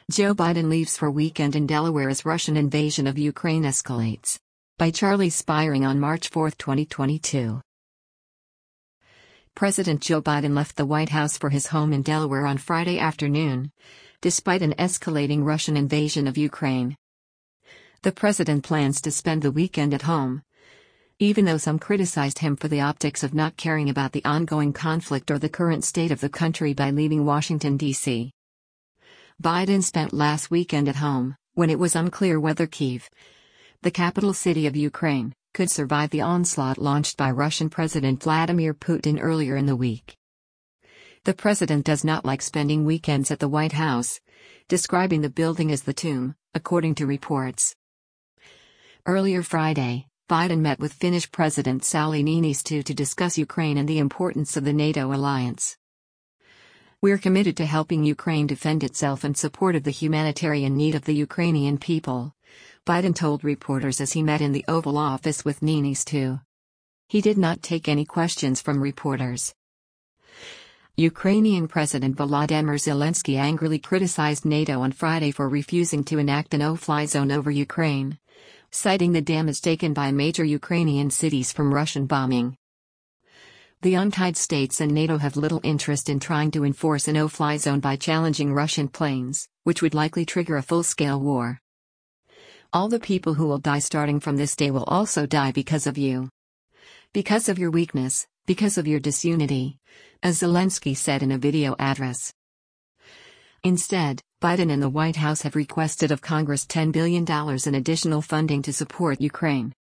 Joe Biden leaves for weekend in Delaware as Russian invasion of Ukraine escalates. By Charlie Spiring on March 4, 2022. President Joe Biden left the White House for his home in Delaware on Friday afternoon, despite an escalating Russian invasion of Ukraine. The president plans to spend the weekend at home, even though some criticized him for the optics of not caring about the ongoing conflict or the current state of the country by leaving Washington, D.C. Biden spent last weekend at home, when it was unclear whether Kyiv, the capital city of Ukraine, could survive the onslaught launched by Russian President Vladimir Putin earlier in the week. The president does not like spending weekends at the White House, describing the building as the tomb, according to reports. Earlier Friday, Biden met with Finnish President Sauli Niinistö to discuss Ukraine and the importance of the NATO alliance. "We're committed to helping Ukraine defend itself and support of the humanitarian need of the Ukrainian people," Biden told reporters as he met in the Oval Office with Niinistö. He did not take any questions from reporters. Ukrainian President Volodymyr Zelensky angrily criticized NATO on Friday for refusing to enact a no-fly zone over Ukraine, citing the damage taken by major Ukrainian cities from Russian bombing. The United States and NATO have little interest in trying to enforce a no-fly zone by challenging Russian planes, which would likely trigger a full-scale war. "All the people who will die starting from this day will also die because of you. Because of your weakness, because of your disunity," as Zelensky said in a video address. Instead, Biden and the White House have requested of Congress $10 billion in additional funding to support Ukraine.